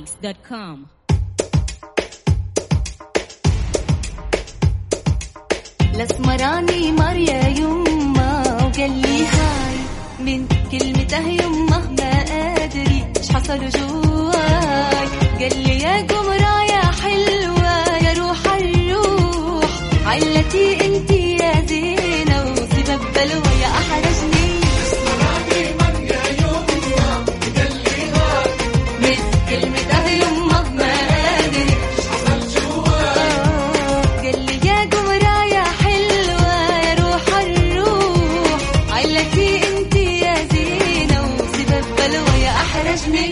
ninjaphoenix.com. الاسمراني مر يا يما وقال لي هاي من كلمته يما ما ادري ايش حصل جواي. قال لي يا قمرة يا حلوة يا روح الروح علتي انتي يا زينة وسبب بلوى يا احرجني. الاسمراني مر يا يما وقال لي هاي من كلمته يما ما ادري ايش حصل جواي. قال لي يا قمرة يا حلوة يا روح الروح علتي انتي يا زينة وسبب بلوى يا احرجني.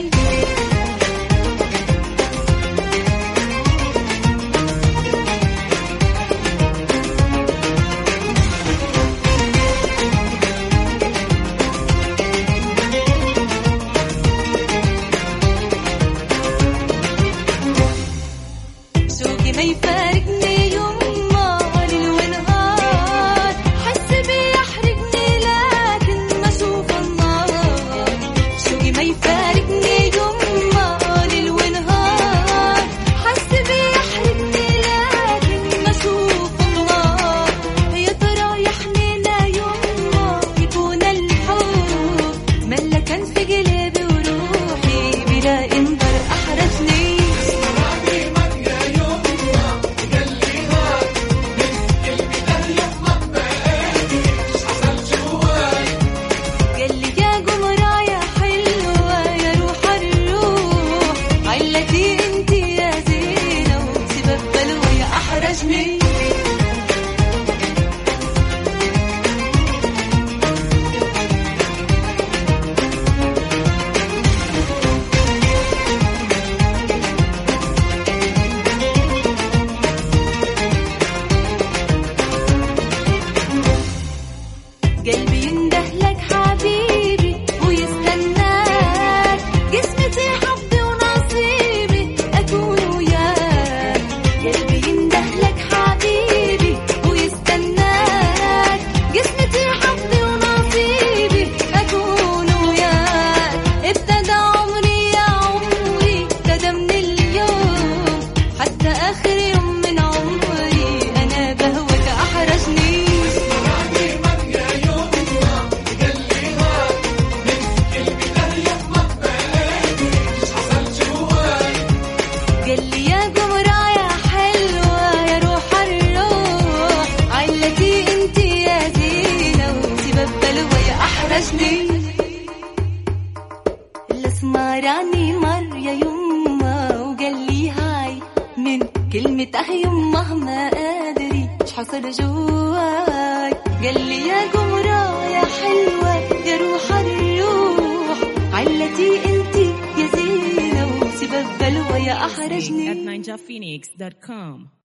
شوقي ما يفارقني يما ليل ونهار حس بيحرقني لكن ما اشوف النار. شوقي ما يفارقني يما ليل ونهار حس بيحرقني لكن ما اشوف النار. يا ترى يحنينا يما يكون الحب ملكا في قلبي وروحي بلا انظر احرجني. الاسمراني مر يا يما وقال لي هاي من كلمته يما ما ادري ايش حصل جواي. قال لي يا قمرة يا حلوة يا روح الروح علتي انتي يا زينة وسبب بلوى يا احرجني. قلبي ينده لك حبيبي ويستناك قسمتي حظي ونصيبي أكون وياك. قلبي ينده لك حبيبي ويستناك قسمتي حظي ونصيبي أكون وياك. ابتدى عمري يا عمري ابتدى من اليوم حتى آخر يوم من عمري أنا بهواك أحرجني. الاسمراني مر يا يما وقال لي هاي من كلمته يما ما ادري ايش حصل جواي. قال لي يا قمرة يا حلوة يا روح الروح علتي انتي يا زينة وسبب بلوى يا احرجني. الاسمراني مر يا يما وقال لي هاي من كلمته يما ما ادري ايش حصل جواي. قال لي يا قمرة يا حلوة يا روح الروح علتي انتي يا زينة وسبب بلوى يا At احرجني. ninjaphoenix.com.